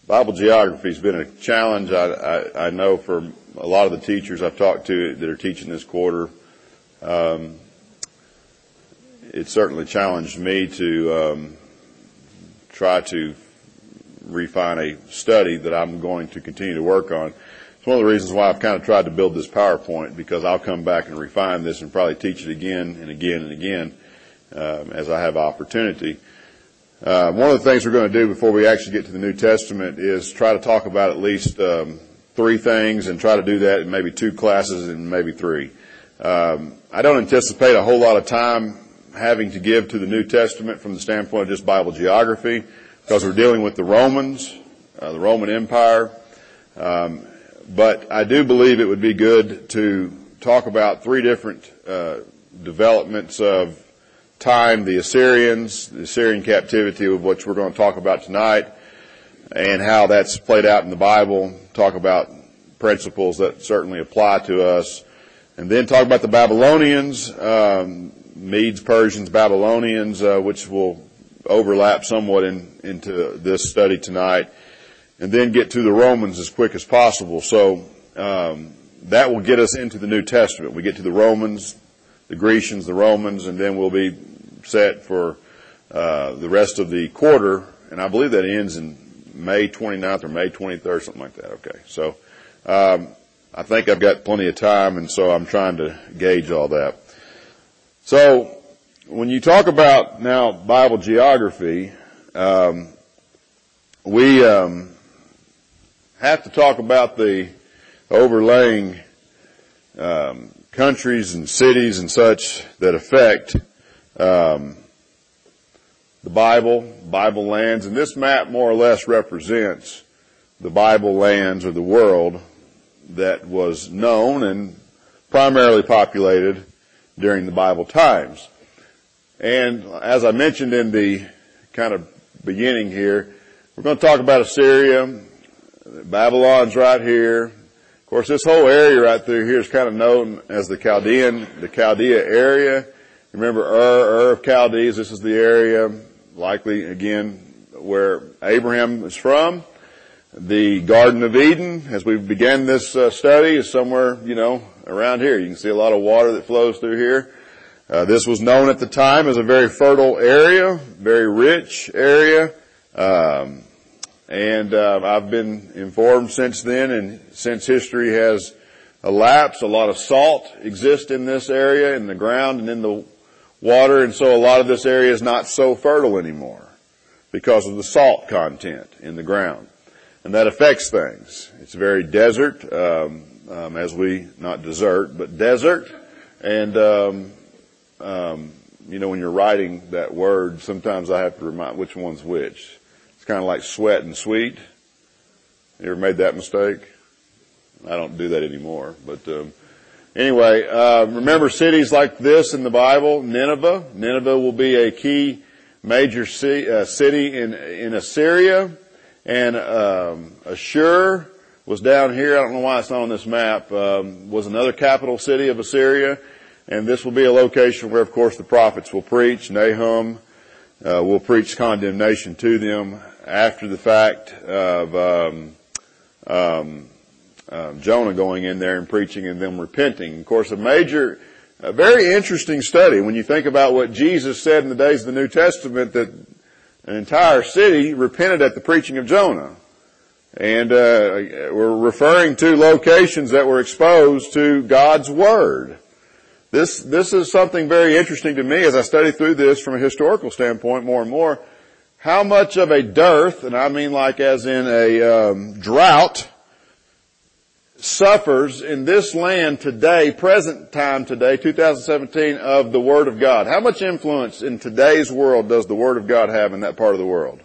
Bible geography has been a challenge. I know for a lot of the teachers I've talked to that are teaching this quarter, it certainly challenged me to try to refine a study that I'm going to continue to work on. It's one of the reasons why I've kind of tried to build this PowerPoint, because I'll come back and refine this and probably teach it again and again and again as I have opportunity. One of the things we're going to do before we actually get to the New Testament is try to talk about at least 3 things, and try to do that in maybe 2 classes and maybe 3. I don't anticipate a whole lot of time having to give to the New Testament from the standpoint of just Bible geography, because we're dealing with the Romans, the Roman Empire. But I do believe it would be good to talk about 3 different developments of time: the Assyrians, the Assyrian captivity, of which we're going to talk about tonight, and how that's played out in the Bible, talk about principles that certainly apply to us, and then talk about the Babylonians, Medes, Persians, Babylonians, which will overlap somewhat into this study tonight, and then get to the Romans as quick as possible. So that will get us into the New Testament. We get to the Romans, the Grecians, the Romans, and then we'll be set for the rest of the quarter, and I believe that ends in May 29th or May 23rd, something like that. Okay, so I think I've got plenty of time, and so I'm trying to gauge all that. So when you talk about now Bible geography, we have to talk about the overlaying countries and cities and such that affect the Bible lands. And this map more or less represents the Bible lands, or the world that was known and primarily populated during the Bible times. And as I mentioned in the kind of beginning here, we're going to talk about Assyria. Babylon's right here. Of course, this whole area right through here is kind of known as the Chaldea area. Remember Ur of Chaldees. This is the area, likely again, where Abraham is from. The Garden of Eden, as we began this study, is somewhere, around here. You can see a lot of water that flows through here. This was known at the time as a very fertile area, very rich area. And I've been informed since then, and since history has elapsed, a lot of salt exists in this area, in the ground and in the water, and so a lot of this area is not so fertile anymore because of the salt content in the ground. And that affects things. It's very desert, not dessert, but desert. And, when you're writing that word, sometimes I have to remind which one's which. It's kind of like sweat and sweet. You ever made that mistake? I don't do that anymore. But anyway, remember cities like this in the Bible. Nineveh. Nineveh will be a key major city in Assyria. And Ashur was down here. I don't know why it's not on this map. Was another capital city of Assyria. And this will be a location where, of course, the prophets will preach. Nahum will preach condemnation to them after the fact of Jonah going in there and preaching and them repenting. Of course, a very interesting study when you think about what Jesus said in the days of the New Testament, that an entire city repented at the preaching of Jonah. And we're referring to locations that were exposed to God's Word. This is something very interesting to me as I study through this from a historical standpoint more and more. How much of a dearth, and I mean like as in a drought, suffers in this land today, present time today, 2017, of the Word of God. How much influence in today's world does the Word of God have in that part of the world?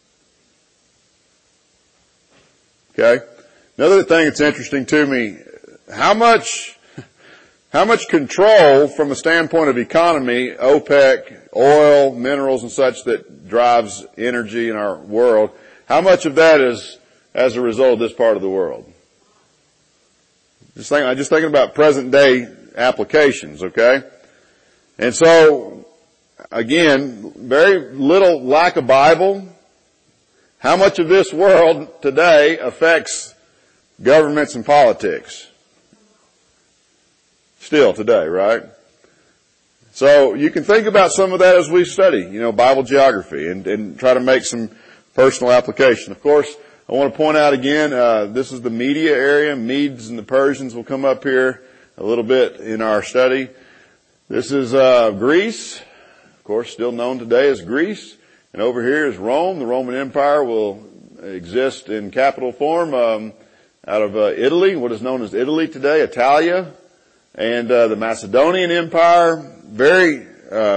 Okay? Another thing that's interesting to me, how much control from a standpoint of economy, OPEC, oil, minerals and such that drives energy in our world, how much of that is as a result of this part of the world? Just thinking about present day applications, okay? And so, again, very little lack of Bible. How much of this world today affects governments and politics? Still today, right? So you can think about some of that as we study, Bible geography and try to make some personal application. Of course, I want to point out again, this is the Media area. Medes and the Persians will come up here a little bit in our study. This is Greece, of course, still known today as Greece. And over here is Rome. The Roman Empire will exist in capital form out of Italy, what is known as Italy today, Italia, and the Macedonian Empire. Very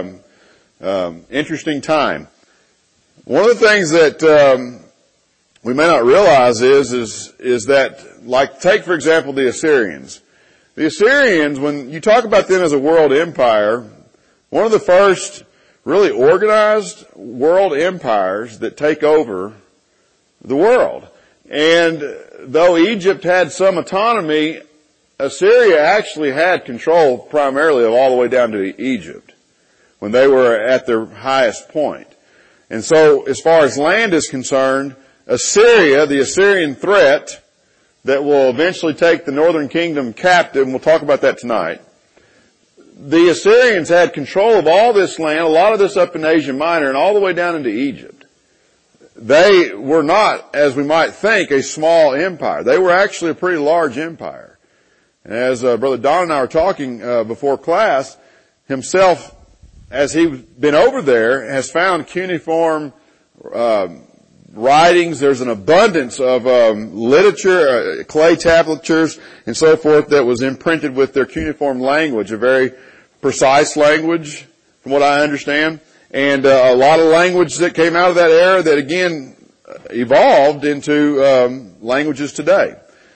interesting time. One of the things that we may not realize is that, like, take for example the Assyrians. The Assyrians, when you talk about them as a world empire, one of the first really organized world empires that take over the world. And though Egypt had some autonomy, Assyria actually had control primarily of all the way down to Egypt when they were at their highest point. And so as far as land is concerned, Assyria, the Assyrian threat that will eventually take the northern kingdom captive, and we'll talk about that tonight, the Assyrians had control of all this land, a lot of this up in Asia Minor, and all the way down into Egypt. They were not, as we might think, a small empire. They were actually a pretty large empire. And as Brother Don and I were talking before class, himself, as he's been over there, has found cuneiform writings. There's an abundance of literature, clay tablatures, and so forth that was imprinted with their cuneiform language, a very precise language, from what I understand, and a lot of language that came out of that era that again evolved into languages today.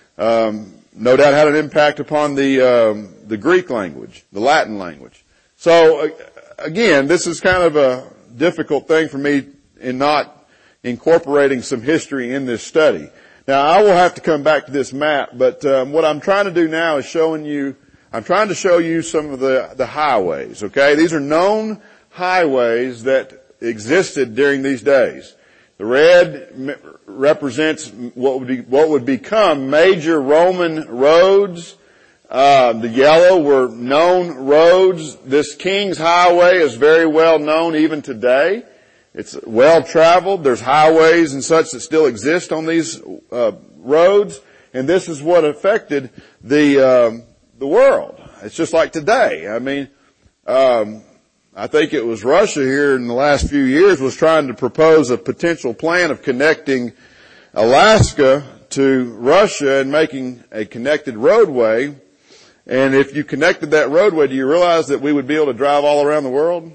No doubt had an impact upon the Greek language, the Latin language. So again, this is kind of a difficult thing for me in not incorporating some history in this study. Now, I will have to come back to this map, but what I'm trying to do now is I'm trying to show you some of the highways, okay? These are known highways that existed during these days. The red represents what would become major Roman roads. The yellow were known roads. This King's Highway is very well known even today. It's well traveled. There's highways and such that still exist on these roads, and this is what affected the world. It's just like today. I mean, I think it was Russia here in the last few years was trying to propose a potential plan of connecting Alaska to Russia and making a connected roadway. And if you connected that roadway, do you realize that we would be able to drive all around the world?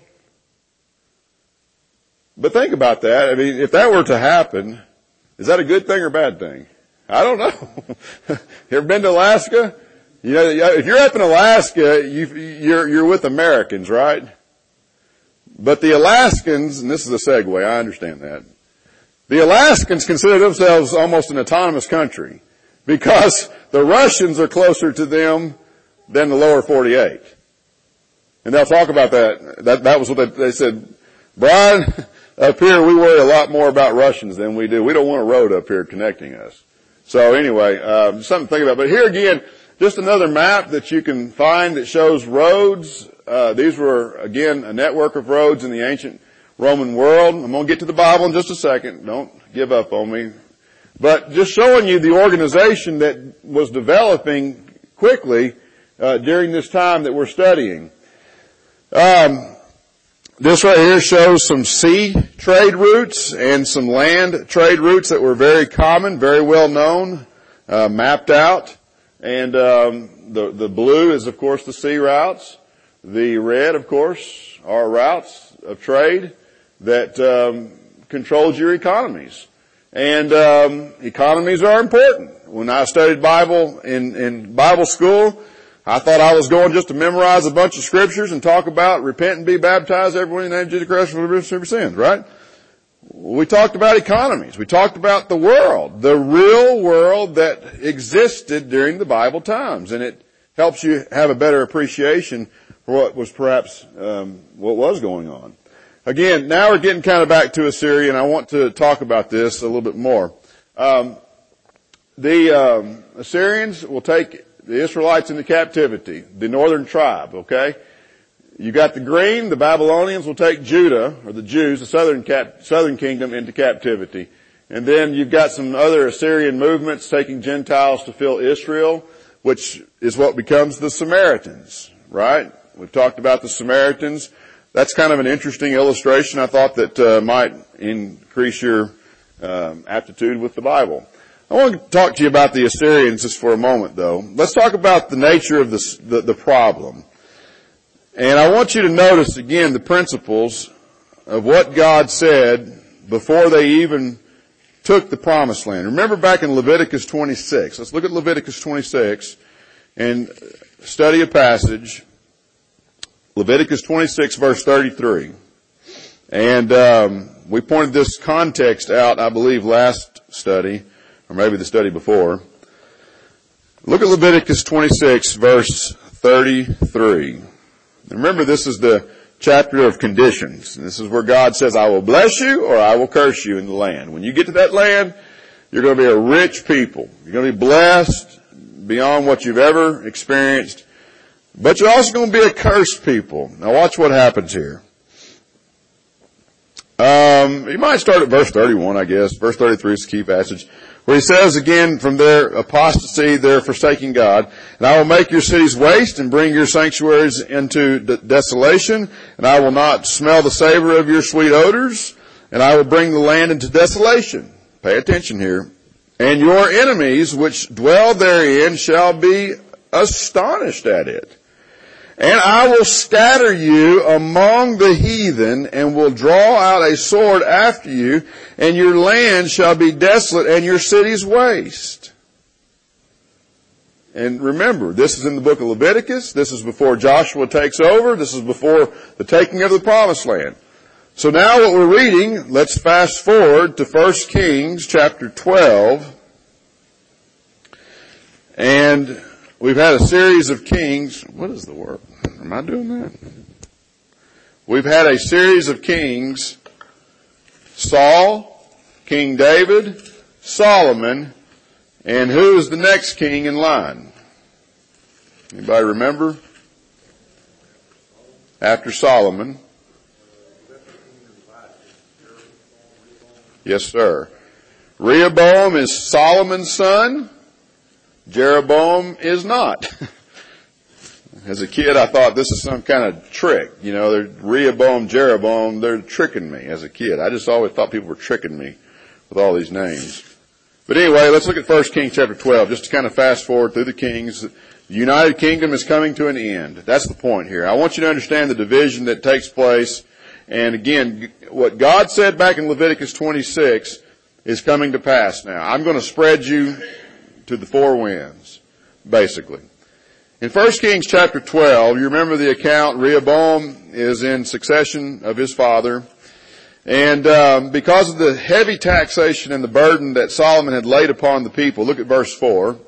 But think about that. I mean, if that were to happen, is that a good thing or a bad thing? I don't know. You ever been to Alaska? If you're up in Alaska, you're with Americans, right? But the Alaskans, and this is a segue, I understand that. The Alaskans consider themselves almost an autonomous country because the Russians are closer to them than the lower 48. And they'll talk about that. That was what they said. Brian, up here we worry a lot more about Russians than we do. We don't want a road up here connecting us. So anyway, something to think about. But here again, just another map that you can find that shows roads. These were, again, a network of roads in the ancient Roman world. I'm going to get to the Bible in just a second. Don't give up on me. But just showing you the organization that was developing quickly during this time that we're studying. This right here shows some sea trade routes and some land trade routes that were very common, very well known, mapped out. And the blue is, of course, the sea routes. The red, of course, are routes of trade that controls your economies. And economies are important. When I studied Bible in Bible school, I thought I was going just to memorize a bunch of scriptures and talk about repent and be baptized, everyone in the name of Jesus Christ for the remission of your sins, right? We talked about economies. We talked about the world, the real world that existed during the Bible times. And it helps you have a better appreciation for what was perhaps what was going on. Again, now we're getting kind of back to Assyria, and I want to talk about this a little bit more. The Assyrians will take the Israelites into captivity, the northern tribe, okay? You got the green, the Babylonians will take Judah, or the Jews, the southern kingdom, into captivity. And then you've got some other Assyrian movements taking Gentiles to fill Israel, which is what becomes the Samaritans, right? We've talked about the Samaritans. That's kind of an interesting illustration. I thought that might increase your aptitude with the Bible. I want to talk to you about the Assyrians just for a moment, though. Let's talk about the nature of the problem. And I want you to notice, again, the principles of what God said before they even took the promised land. Remember back in Leviticus 26. Let's look at Leviticus 26 and study a passage. Leviticus 26, verse 33. And we pointed this context out, I believe, last study, or maybe the study before. Look at Leviticus 26, verse 33. Remember, this is the chapter of conditions. This is where God says, I will bless you or I will curse you in the land. When you get to that land, you're going to be a rich people. You're going to be blessed beyond what you've ever experienced. But you're also going to be a cursed people. Now watch what happens here. You might start at verse 31, I guess. Verse 33 is the key passage, where he says again, from their apostasy, their forsaking God, and I will make your cities waste and bring your sanctuaries into desolation, and I will not smell the savor of your sweet odors, and I will bring the land into desolation. Pay attention here. And your enemies which dwell therein shall be astonished at it. And I will scatter you among the heathen, and will draw out a sword after you, and your land shall be desolate, and your cities waste. And remember, this is in the book of Leviticus. This is before Joshua takes over. This is before the taking of the promised land. So now what we're reading, let's fast forward to 1 Kings chapter 12. And we've had a series of kings. What is the word? Am I doing that? We've had a series of kings. Saul, King David, Solomon, and who is the next king in line? Anybody remember? After Solomon. Yes, sir. Rehoboam is Solomon's son. Jeroboam is not. As a kid, I thought this is some kind of trick. You know, they're Rehoboam, Jeroboam, they're tricking me as a kid. I just always thought people were tricking me with all these names. But anyway, let's look at 1 Kings chapter 12, just to kind of fast forward through the kings. The United Kingdom is coming to an end. That's the point here. I want you to understand the division that takes place. And again, what God said back in Leviticus 26 is coming to pass now. I'm going to spread you to the four winds, basically. In 1 Kings chapter 12, you remember the account, Rehoboam is in succession of his father. And because of the heavy taxation and the burden that Solomon had laid upon the people, look at verse 4.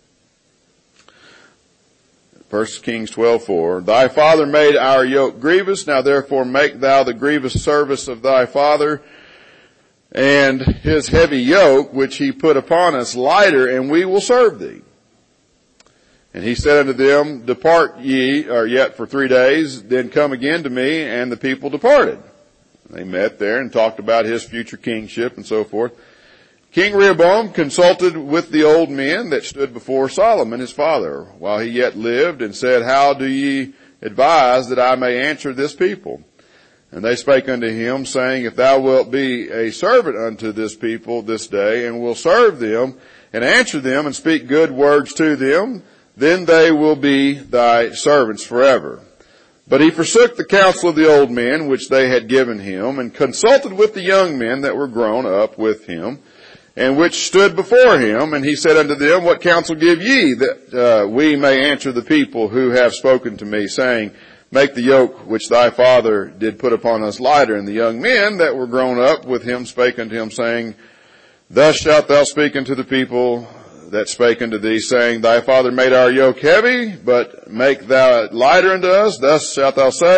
1 Kings 12:4. Thy father made our yoke grievous, now therefore make thou the grievous service of thy father and his heavy yoke, which he put upon us, lighter, and we will serve thee. And he said unto them, Depart ye, or yet for 3 days, then come again to me, and the people departed. They met there and talked about his future kingship and so forth. King Rehoboam consulted with the old men that stood before Solomon his father, while he yet lived, and said, How do ye advise that I may answer this people? And they spake unto him, saying, If thou wilt be a servant unto this people this day, and will serve them, and answer them, and speak good words to them, then they will be thy servants forever. But he forsook the counsel of the old men which they had given him, and consulted with the young men that were grown up with him, and which stood before him. And he said unto them, What counsel give ye, that we may answer the people who have spoken to me, saying, Make the yoke which thy father did put upon us lighter? And the young men that were grown up with him spake unto him, saying, Thus shalt thou speak unto the people that spake unto thee, saying, Thy father made our yoke heavy, but make thou it lighter unto us. Thus shalt thou say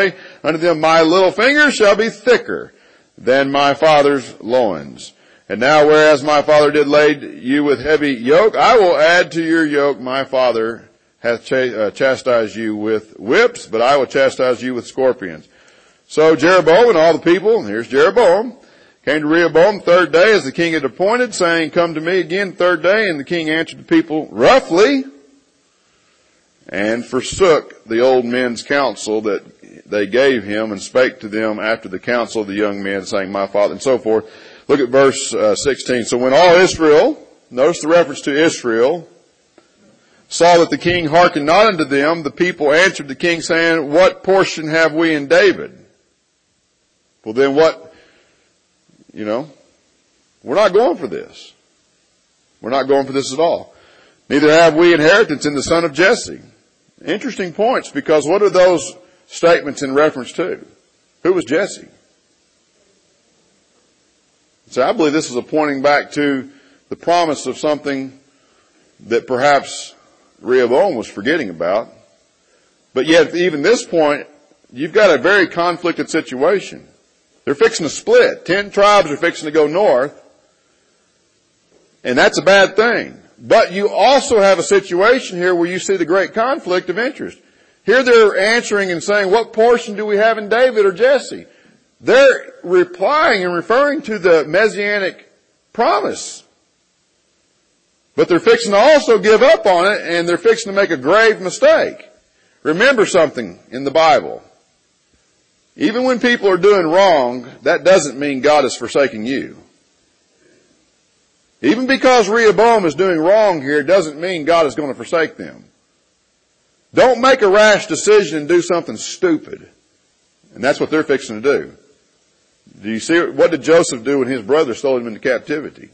unto them, my little finger shall be thicker than my father's loins. And now whereas my father did lade you with heavy yoke, I will add to your yoke. My father hath chastised you with whips, but I will chastise you with scorpions. So Jeroboam and all the people, and here's Jeroboam, came to Rehoboam the third day as the king had appointed, saying, come to me again the third day. And the king answered the people roughly, and forsook the old men's counsel that they gave him, and spake to them after the counsel of the young men, saying, my father, and so forth. Look at verse 16. So when all Israel, notice the reference to Israel, saw that the king hearkened not unto them, the people answered the king, saying, what portion have we in David? Well then what, we're not going for this. We're not going for this at all. Neither have we inheritance in the son of Jesse. Interesting points, because what are those statements in reference to? Who was Jesse? So I believe this is a pointing back to the promise of something that perhaps Rehoboam was forgetting about. But yet, even this point, you've got a very conflicted situation. They're fixing to split. 10 tribes are fixing to go north. And that's a bad thing. But you also have a situation here where you see the great conflict of interest. Here they're answering and saying, what portion do we have in David or Jesse? They're replying and referring to the Messianic promise. But they're fixing to also give up on it, and they're fixing to make a grave mistake. Remember something in the Bible. Even when people are doing wrong, that doesn't mean God is forsaking you. Even because Rehoboam is doing wrong here doesn't mean God is going to forsake them. Don't make a rash decision and do something stupid. And that's what they're fixing to do. Do you see, what did Joseph do when his brother stole him into captivity?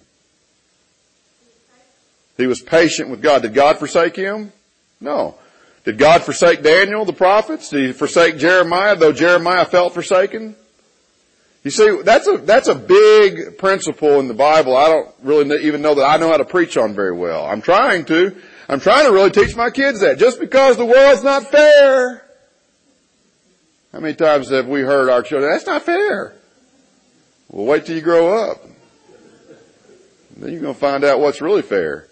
He was patient with God. Did God forsake him? No. Did God forsake Daniel, the prophets? Did he forsake Jeremiah, though Jeremiah felt forsaken? You see, that's a big principle in the Bible. I don't really even know that I know how to preach on very well. I'm trying to really teach my kids that. Just because the world's not fair. How many times have we heard our children, that's not fair? Well, wait till you grow up. Then you're going to find out what's really fair.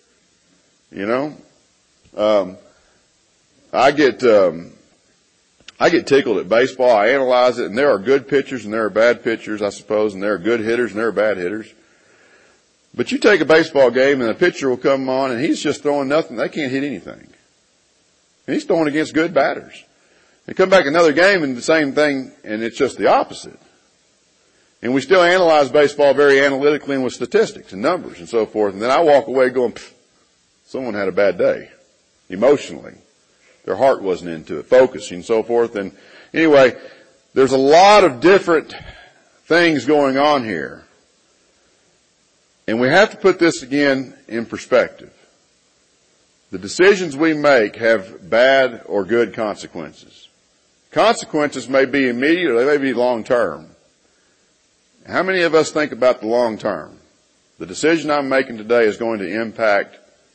I get tickled at baseball. I analyze it, and there are good pitchers and there are bad pitchers, I suppose, and there are good hitters and there are bad hitters. But you take a baseball game and a pitcher will come on and he's just throwing nothing. They can't hit anything. And he's throwing against good batters. They come back another game and the same thing, and it's just the opposite. And we still analyze baseball very analytically and with statistics and numbers and so forth. And then I walk away going, someone had a bad day emotionally. Their heart wasn't into it, focusing and so forth. And anyway, there's a lot of different things going on here. And we have to put this again in perspective. The decisions we make have bad or good consequences. Consequences may be immediate or they may be long term. How many of us think about the long term? The decision I'm making today is going to impact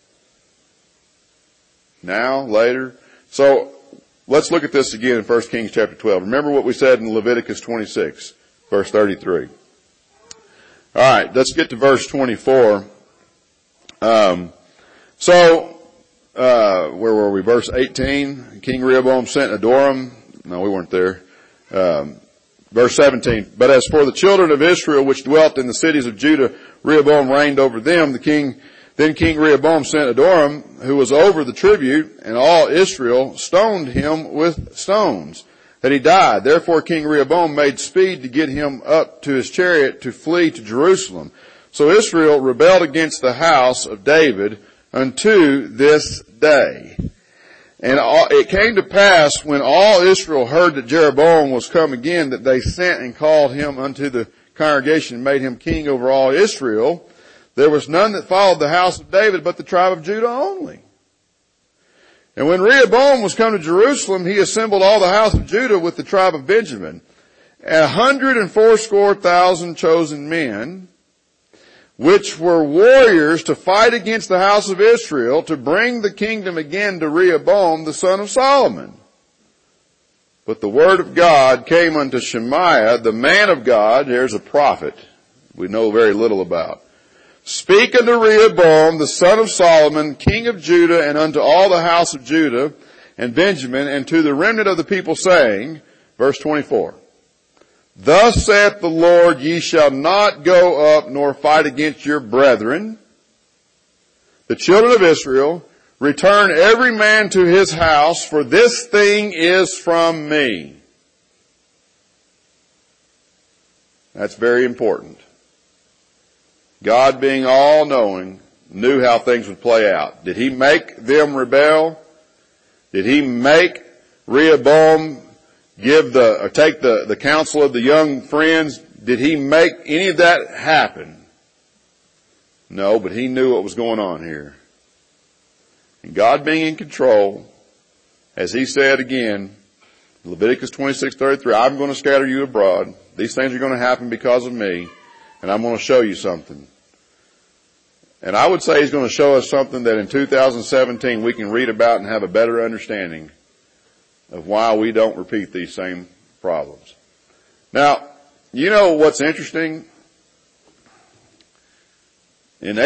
now, later. So let's look at this again in 1 Kings chapter 12. Remember what we said in Leviticus 26, verse 33. All right, let's get to verse 24. Where were we? Verse 18. King Rehoboam sent Adoram. No, we weren't there. Verse 17. But as for the children of Israel which dwelt in the cities of Judah, Rehoboam reigned over them. Then King Rehoboam sent Adoram, who was over the tribute, and all Israel stoned him with stones, that he died. Therefore King Rehoboam made speed to get him up to his chariot to flee to Jerusalem. So Israel rebelled against the house of David unto this day. And it came to pass when all Israel heard that Jeroboam was come again, that they sent and called him unto the congregation and made him king over all Israel. There was none that followed the house of David but the tribe of Judah only. And when Rehoboam was come to Jerusalem, he assembled all the house of Judah with the tribe of Benjamin, 180,000 chosen men, which were warriors to fight against the house of Israel, to bring the kingdom again to Rehoboam, the son of Solomon. But the word of God came unto Shemaiah, the man of God, here's a prophet we know very little about. Speak unto Rehoboam, the son of Solomon, king of Judah, and unto all the house of Judah and Benjamin, and to the remnant of the people, saying, verse 24, Thus saith the Lord, ye shall not go up nor fight against your brethren, the children of Israel. Return every man to his house, for this thing is from me. That's very important. God, being all-knowing, knew how things would play out. Did he make them rebel? Did he make Rehoboam take the counsel of the young friends? Did he make any of that happen? No, but he knew what was going on here. And God being in control, as he said again, Leviticus 26:33, I'm going to scatter you abroad. These things are going to happen because of me, and I'm going to show you something. And I would say he's going to show us something that in 2017 we can read about and have a better understanding of why we don't repeat these same problems. Now, you know what's interesting? In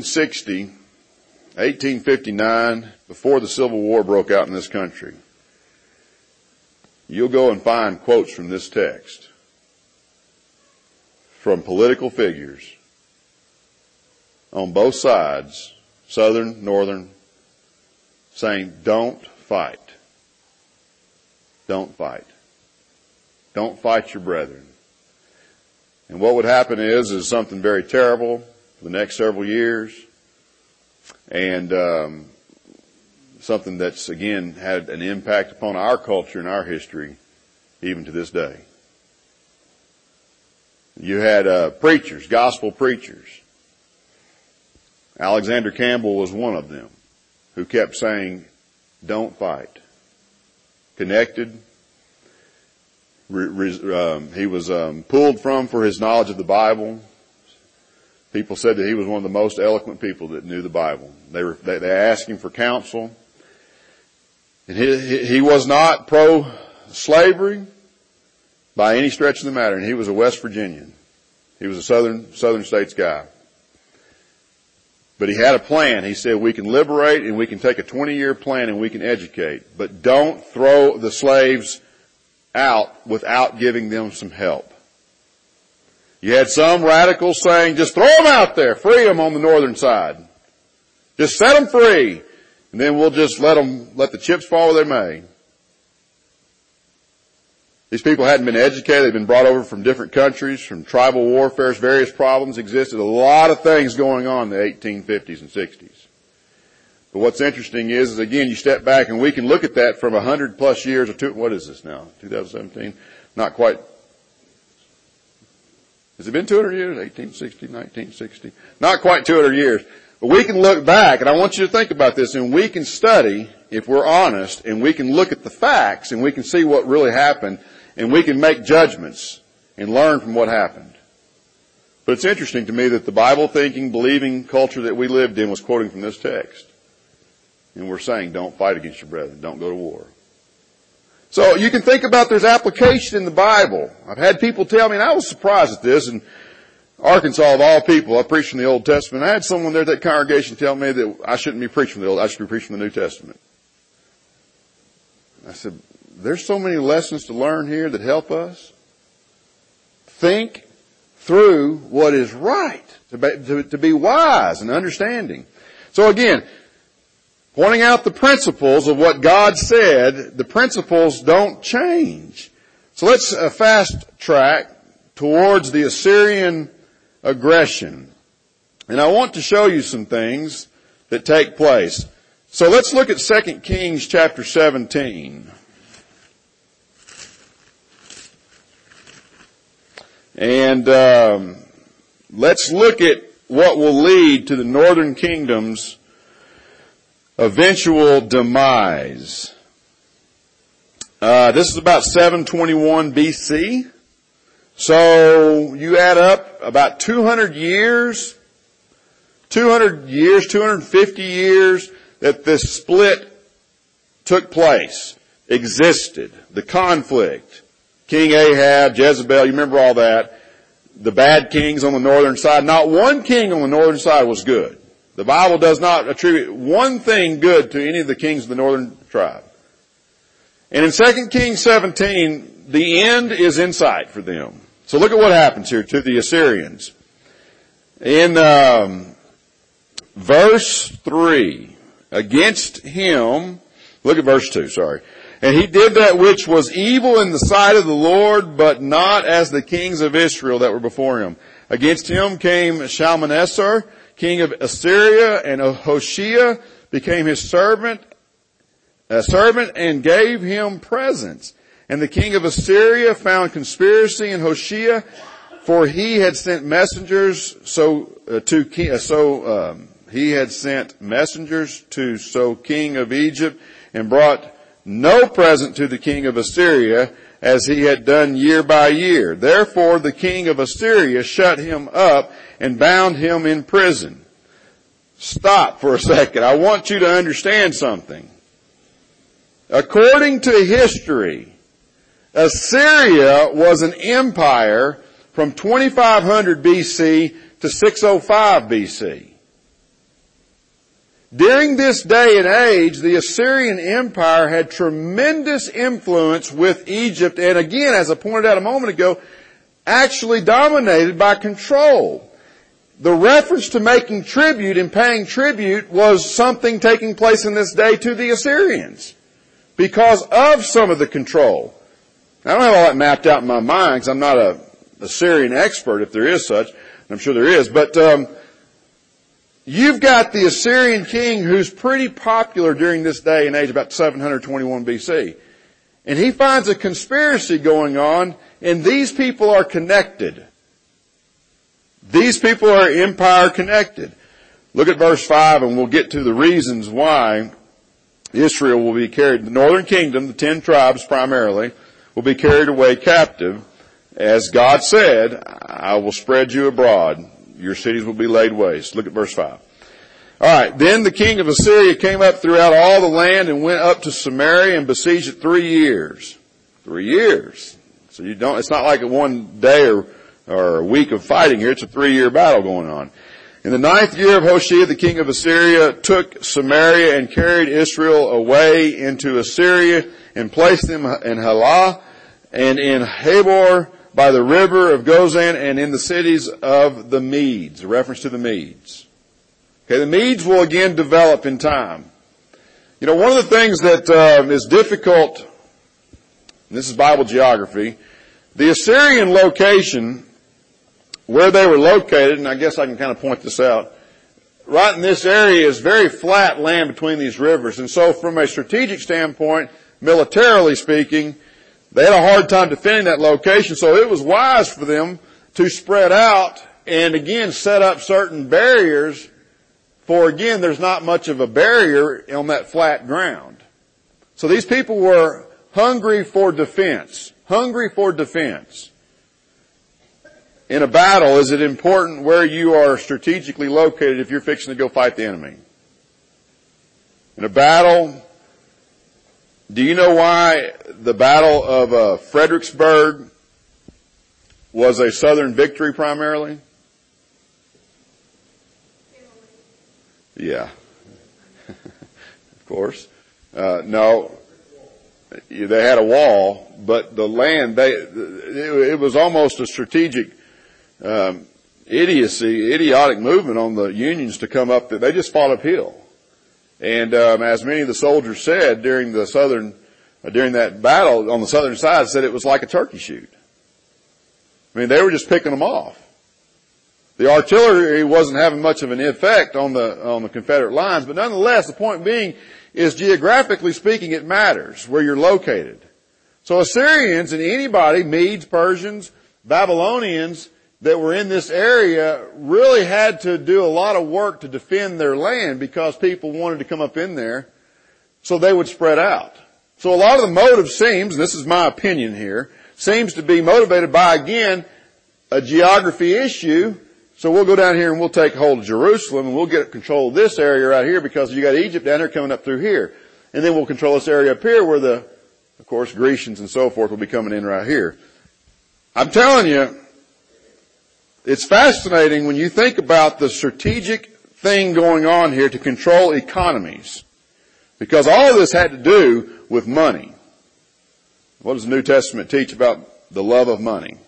1859, before the Civil War broke out in this country, you'll go and find quotes from this text from political figures on both sides, southern, northern, saying, don't fight. Don't fight. Don't fight your brethren. And what would happen is something very terrible for the next several years, and something that's, again, had an impact upon our culture and our history even to this day. You had preachers, gospel preachers. Alexander Campbell was one of them who kept saying, don't fight. Connected. He was pulled from for his knowledge of the Bible. People said that he was one of the most eloquent people that knew the Bible. They asked him for counsel. And he was not pro-slavery by any stretch of the matter. And he was a West Virginian. He was a southern states guy. But he had a plan. He said, we can liberate and we can take a 20-year plan and we can educate. But don't throw the slaves out without giving them some help. You had some radicals saying, just throw them out there, free them on the northern side. Just set them free. And then we'll just let the chips fall where they may. These people hadn't been educated. They'd been brought over from different countries, from tribal warfare. Various problems existed. A lot of things going on in the 1850s and 60s. But what's interesting is again, you step back and we can look at that from 100 plus years what is this now? 2017? Not quite. Has it been 200 years? 1860, 1960? Not quite 200 years. But we can look back, and I want you to think about this, and we can study, if we're honest, and we can look at the facts, and we can see what really happened, and we can make judgments and learn from what happened. But it's interesting to me that the Bible-thinking, believing culture that we lived in was quoting from this text. And we're saying, don't fight against your brethren. Don't go to war. So you can think about there's application in the Bible. I've had people tell me, and I was surprised at this, in Arkansas of all people, I preached from the Old Testament. I had someone there at that congregation tell me that I shouldn't be preaching from the Old, I should be preaching from the New Testament. I said, there's so many lessons to learn here that help us. Think through what is right, to be wise and understanding. So again, pointing out the principles of what God said, the principles don't change. So let's fast track towards the Assyrian aggression. And I want to show you some things that take place. So let's look at 2 Kings chapter 17. And let's look at what will lead to the northern kingdom's eventual demise. This is about 721 BC. So you add up about 250 years that this split took place. existed. The conflict. King Ahab, Jezebel, you remember all that. The bad kings on the northern side. Not one king on the northern side was good. The Bible does not attribute one thing good to any of the kings of the northern tribe. And in 2 Kings 17, the end is in sight for them. So look at what happens here to the Assyrians. In verse 3, against him, look at verse 2, sorry. And he did that which was evil in the sight of the Lord, but not as the kings of Israel that were before him. Against him came Shalmaneser, king of Assyria, and Hoshea became his servant and gave him presents. And the king of Assyria found conspiracy in Hoshea, for he had sent messengers king of Egypt, and brought no present to the king of Assyria, as he had done year by year. Therefore the king of Assyria shut him up and bound him in prison. Stop for a second. I want you to understand something. According to history, Assyria was an empire from 2500 BC to 605 BC. During this day and age, the Assyrian Empire had tremendous influence with Egypt, and again, as I pointed out a moment ago, actually dominated by control. The reference to making tribute and paying tribute was something taking place in this day to the Assyrians because of some of the control. I don't have all that mapped out in my mind because I'm not a Assyrian expert, if there is such. I'm sure there is, but you've got the Assyrian king who's pretty popular during this day and age, about 721 BC. And he finds a conspiracy going on, and these people are connected. These people are empire connected. Look at verse 5, and we'll get to the reasons why Israel will be carried. The northern kingdom, the 10 tribes primarily, will be carried away captive. As God said, I will spread you abroad. Your cities will be laid waste. Look at verse 5. Alright, then the king of Assyria came up throughout all the land and went up to Samaria and besieged it 3 years. 3 years. So it's not like a one day or a week of fighting here. It's a 3-year battle going on. In the 9th year of Hoshea, the king of Assyria took Samaria and carried Israel away into Assyria and placed them in Halah and in Habor by the river of Gozan and in the cities of the Medes. A reference to the Medes. Okay, the Medes will again develop in time. You know, one of the things that is difficult, and this is Bible geography, the Assyrian location, where they were located, and I guess I can kind of point this out, right in this area is very flat land between these rivers. And so from a strategic standpoint, militarily speaking, they had a hard time defending that location. So it was wise for them to spread out and again set up certain barriers. For again, there's not much of a barrier on that flat ground. So these people were hungry for defense. Hungry for defense. In a battle, is it important where you are strategically located if you're fixing to go fight the enemy? In a battle, do you know why the Battle of Fredericksburg was a Southern victory primarily? Yeah. Of course. No. They had a wall, but the land, it was almost a strategic idiotic movement on the Unions to come up. They just fought uphill. And as many of the soldiers said during that battle on the southern side, said it was like a turkey shoot. I mean, they were just picking them off. The artillery wasn't having much of an effect on the Confederate lines, but nonetheless, the point being is geographically speaking, it matters where you're located. So Assyrians and anybody, Medes, Persians, Babylonians that were in this area really had to do a lot of work to defend their land because people wanted to come up in there, so they would spread out. So a lot of the motive seems, and this is my opinion here, seems to be motivated by, again, a geography issue. So we'll go down here and we'll take hold of Jerusalem and we'll get control of this area right here because you got Egypt down there coming up through here. And then we'll control this area up here where the Of course, Grecians and so forth will be coming in right here. I'm telling you, it's fascinating when you think about the strategic thing going on here to control economies. Because all of this had to do with money. What does the New Testament teach about the love of money?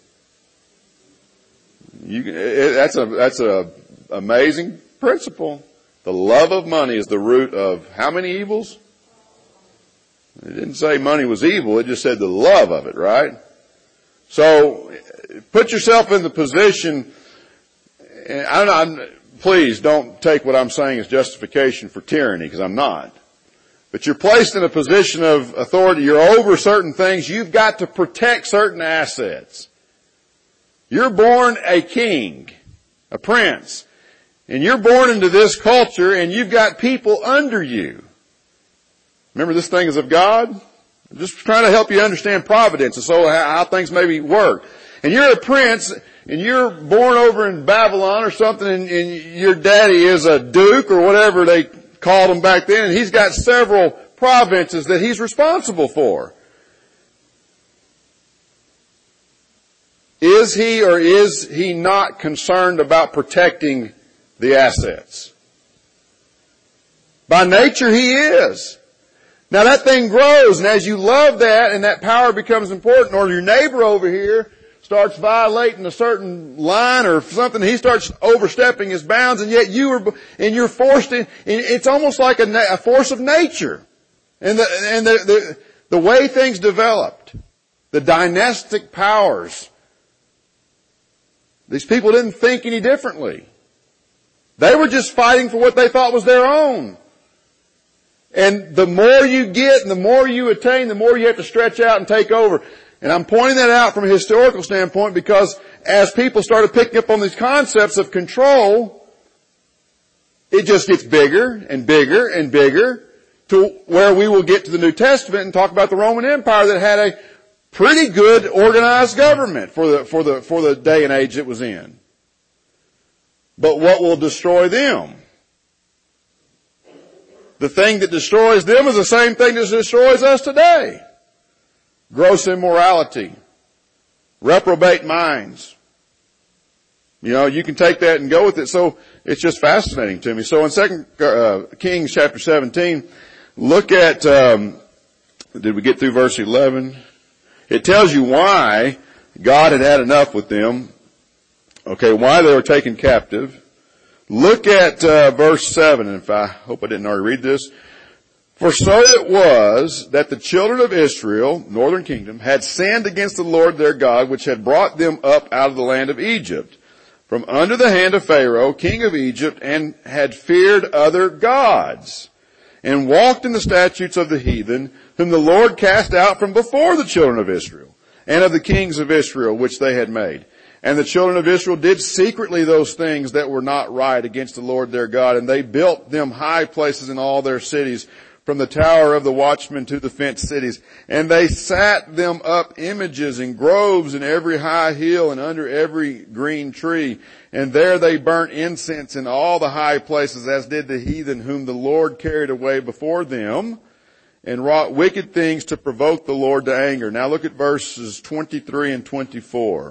That's a amazing principle. The love of money is the root of how many evils? It didn't say money was evil. It just said the love of it, right? So put yourself in the position. Please don't take what I'm saying as justification for tyranny, because I'm not. But you're placed in a position of authority. You're over certain things. You've got to protect certain assets. You're born a king, a prince, and you're born into this culture, and you've got people under you. Remember, this thing is of God? I'm just trying to help you understand providence and so how things maybe work. And you're a prince, and you're born over in Babylon or something, and your daddy is a duke or whatever they called him back then, and he's got several provinces that he's responsible for. Is he or is he not concerned about protecting the assets? By nature, he is. Now that thing grows, and as you love that and that power becomes important, or your neighbor over here starts violating a certain line or something, he starts overstepping his bounds, and yet you're forced in. It's almost like a force of nature. And the way things developed, the dynastic powers, these people didn't think any differently. They were just fighting for what they thought was their own. And the more you get and the more you attain, the more you have to stretch out and take over. And I'm pointing that out from a historical standpoint because as people started picking up on these concepts of control, it just gets bigger and bigger and bigger to where we will get to the New Testament and talk about the Roman Empire that had a pretty good organized government for the day and age it was in. But what will destroy them? The thing that destroys them is the same thing that destroys us today. Gross immorality. Reprobate minds. You know, you can take that and go with it. So it's just fascinating to me. So in 2 Kings chapter 17, look at, did we get through verse 11? It tells you why God had had enough with them. Okay, why they were taken captive. Look at verse 7, and I hope I didn't already read this. For so it was that the children of Israel, northern kingdom, had sinned against the Lord their God, which had brought them up out of the land of Egypt, from under the hand of Pharaoh, king of Egypt, and had feared other gods, and walked in the statutes of the heathen, whom the Lord cast out from before the children of Israel, and of the kings of Israel, which they had made. And the children of Israel did secretly those things that were not right against the Lord their God, and they built them high places in all their cities, from the tower of the watchman to the fenced cities. And they set them up images in groves in every high hill and under every green tree. And there they burnt incense in all the high places, as did the heathen whom the Lord carried away before them, and wrought wicked things to provoke the Lord to anger. Now look at verses 23 and 24.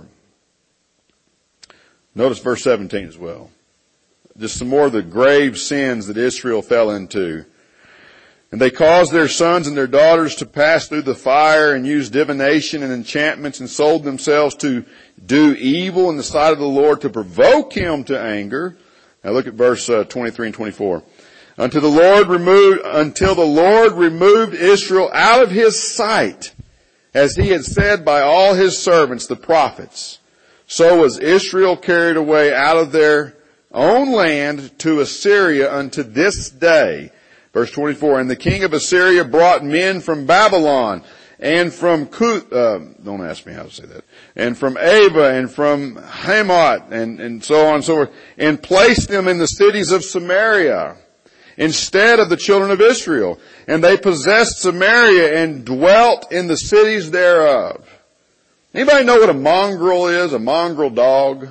Notice verse 17 as well. Just some more of the grave sins that Israel fell into. And they caused their sons and their daughters to pass through the fire, and used divination and enchantments, and sold themselves to do evil in the sight of the Lord to provoke him to anger. Now look at verse 23 and 24. Until the Lord removed Israel out of his sight, as he had said by all his servants, the prophets. So was Israel carried away out of their own land to Assyria unto this day. Verse 24, and the king of Assyria brought men from Babylon, and from don't ask me how to say that, and from Ava, and from Hamath, and so on and so forth, and placed them in the cities of Samaria, instead of the children of Israel. And they possessed Samaria, and dwelt in the cities thereof. Anybody know what a mongrel is? A mongrel dog?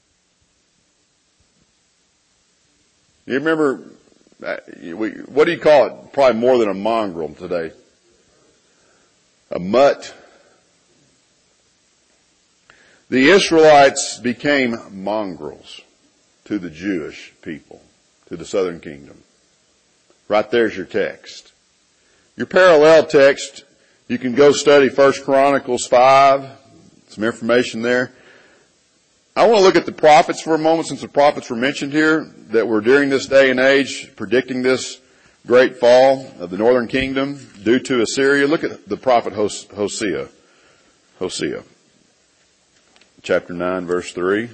You remember, what do you call it? Probably more than a mongrel today. a mutt. The Israelites became mongrels to the Jewish people, to the southern kingdom. Right there's your text. Your parallel text, you can go study 1 Chronicles 5, some information there. I want to look at the prophets for a moment, since the prophets were mentioned here, that were during this day and age predicting this great fall of the northern kingdom due to Assyria. Look at the prophet Hosea. Hosea. Chapter 9, verse 3.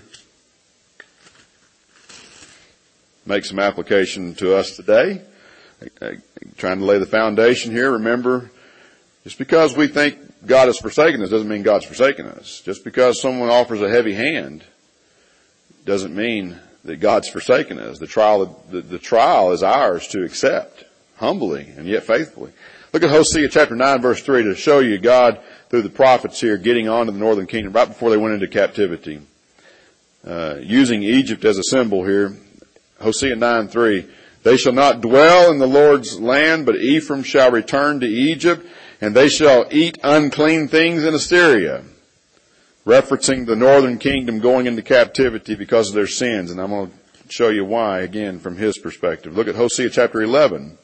Make some application to us today. Trying to lay the foundation here. Remember, just because we think God has forsaken us doesn't mean God's forsaken us. Just because someone offers a heavy hand doesn't mean that God's forsaken us. The trial is ours to accept humbly and yet faithfully. Look at Hosea chapter 9 verse 3 to show you God through the prophets here getting on to the northern kingdom right before they went into captivity. Using Egypt as a symbol here. Hosea 9:3. They shall not dwell in the Lord's land, but Ephraim shall return to Egypt, and they shall eat unclean things in Assyria. Referencing the northern kingdom going into captivity because of their sins. And I'm going to show you why, again, from his perspective. Look at Hosea chapter 11,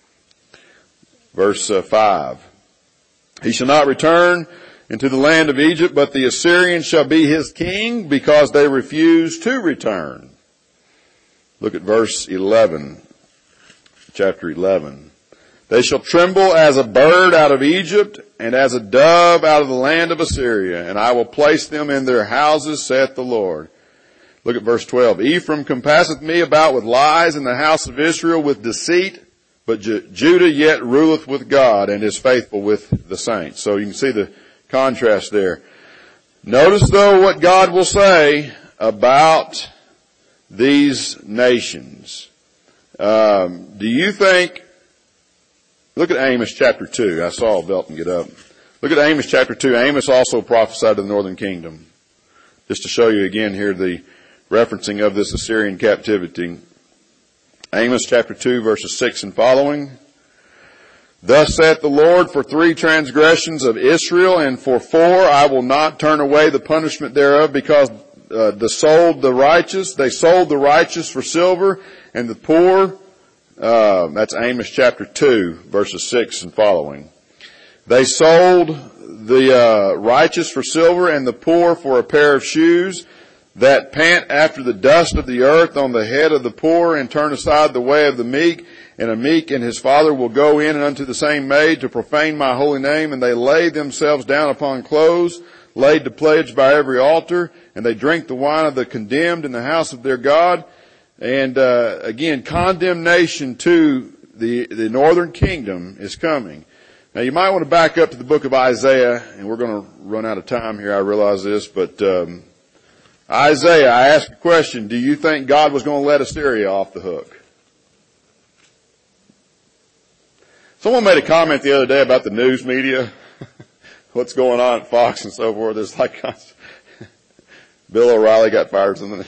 verse 5. He shall not return into the land of Egypt, but the Assyrian shall be his king because they refuse to return. Look at verse 11, chapter 11. They shall tremble as a bird out of Egypt, and as a dove out of the land of Assyria, and I will place them in their houses, saith the Lord. Look at verse 12. Ephraim compasseth me about with lies, and the house of Israel with deceit, but Judah yet ruleth with God, and is faithful with the saints. So you can see the contrast there. Notice though what God will say about these nations. Do you think, look at Amos chapter 2. I saw Belton get up. Look at Amos chapter 2. Amos also prophesied to the northern kingdom. Just to show you again here the referencing of this Assyrian captivity. Amos chapter 2 verses 6 and following. Thus saith the Lord, for 3 transgressions of Israel, and for 4 I will not turn away the punishment thereof, because they sold the righteous for silver, and the poor, that's Amos chapter 2, verses 6 and following. They sold the righteous for silver, and the poor for a pair of shoes, that pant after the dust of the earth on the head of the poor, and turn aside the way of the meek. And a meek and his father will go in unto the same maid to profane my holy name, and they lay themselves down upon clothes, laid to pledge by every altar, and they drink the wine of the condemned in the house of their God. And again, condemnation to the northern kingdom is coming. Now you might want to back up to the book of Isaiah, and we're going to run out of time here, I realize this, but Isaiah, I asked a question, do you think God was going to let Assyria off the hook? Someone made a comment the other day about the news media, what's going on at Fox and so forth. There's like, Bill O'Reilly got fired or something.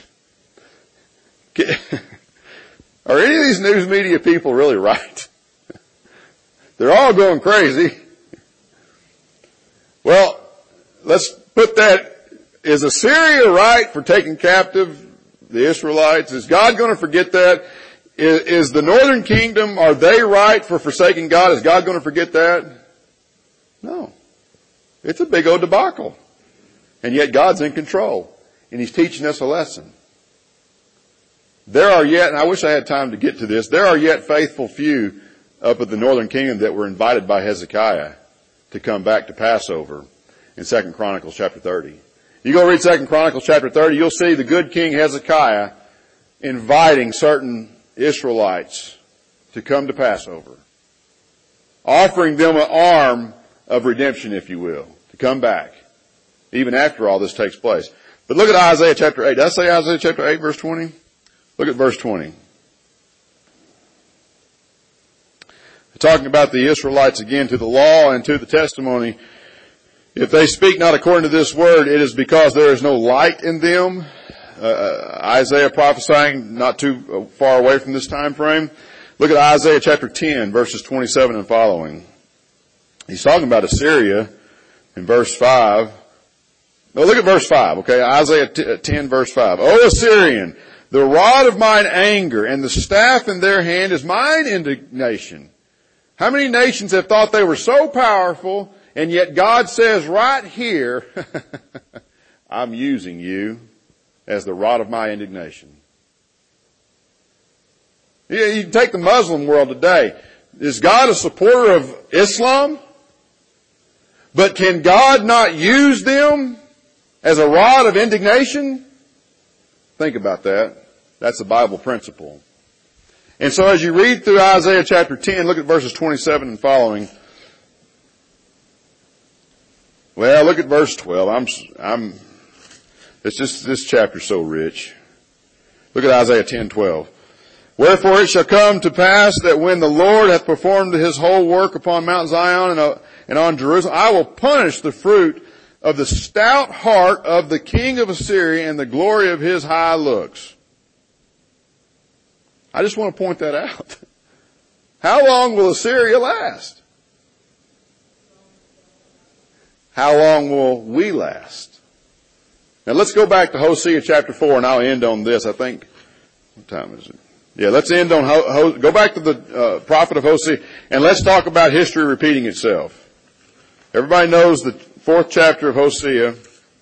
Are any of these news media people really right? They're all going crazy. Well, let's put that, is Assyria right for taking captive the Israelites? Is God going to forget that? Is the northern kingdom, are they right for forsaking God? Is God going to forget that? No. It's a big old debacle. And yet God's in control. And He's teaching us a lesson. There are yet, and I wish I had time to get to this, there are yet faithful few up at the northern kingdom that were invited by Hezekiah to come back to Passover in 2 Chronicles chapter 30. You go read 2 Chronicles chapter 30, you'll see the good King Hezekiah inviting certain Israelites to come to Passover, offering them an arm of redemption, if you will, to come back, even after all this takes place. But look at Isaiah chapter 8. Did I say Isaiah chapter 8 verse 20? Look at verse 20. Talking about the Israelites again, to the law and to the testimony. If they speak not according to this word, it is because there is no light in them. Isaiah prophesying not too far away from this time frame. Look at Isaiah chapter 10, verses 27 and following. He's talking about Assyria in verse 5. No, look at verse 5, okay? Isaiah 10 verse 5. O Assyrian, the rod of mine anger and the staff in their hand is mine indignation. How many nations have thought they were so powerful, and yet God says right here, I'm using you as the rod of my indignation. You take the Muslim world today. Is God a supporter of Islam? But can God not use them as a rod of indignation? Think about that. That's a Bible principle. And so as you read through Isaiah chapter 10, look at verses 27 and following. Well, look at verse 12. It's just, this chapter's so rich. Look at Isaiah 10:12. Wherefore it shall come to pass that when the Lord hath performed his whole work upon Mount Zion and on Jerusalem, I will punish the fruit of the stout heart of the king of Assyria and the glory of his high looks. I just want to point that out. How long will Assyria last? How long will we last? Now let's go back to Hosea chapter 4 and I'll end on this. I think, what time is it? Yeah, let's end on, go back to the prophet of Hosea and let's talk about history repeating itself. Everybody knows the 4th chapter of Hosea.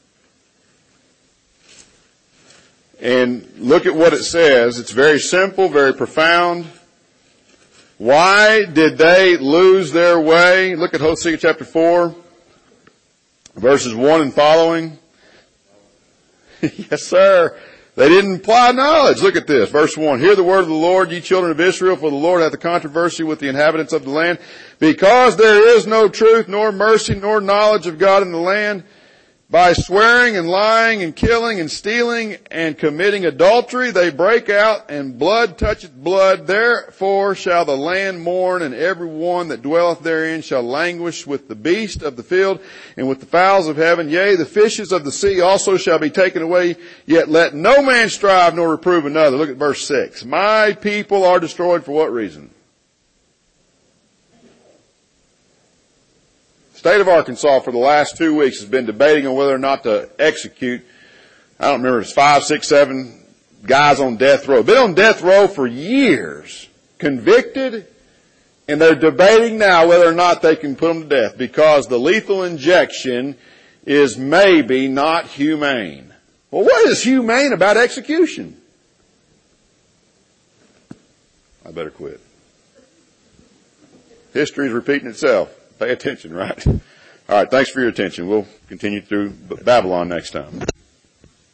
And look at what it says. It's very simple, very profound. Why did they lose their way? Look at Hosea chapter 4, verses 1 and following. Yes, sir. They didn't apply knowledge. Look at this. Verse 1. Hear the word of the Lord, ye children of Israel, for the Lord hath a controversy with the inhabitants of the land. Because there is no truth, nor mercy, nor knowledge of God in the land, by swearing and lying and killing and stealing and committing adultery, they break out, and blood toucheth blood. Therefore shall the land mourn, and every one that dwelleth therein shall languish with the beast of the field and with the fowls of heaven. Yea, the fishes of the sea also shall be taken away. Yet let no man strive nor reprove another. Look at verse 6. My people are destroyed for what reason? State of Arkansas for the last 2 weeks has been debating on whether or not to execute, I don't remember, it's 5, 6, 7 guys on death row. Been on death row for years, convicted, and they're debating now whether or not they can put them to death because the lethal injection is maybe not humane. Well, what is humane about execution? I better quit. History is repeating itself. Pay attention, right? All right, thanks for your attention. We'll continue through Babylon next time.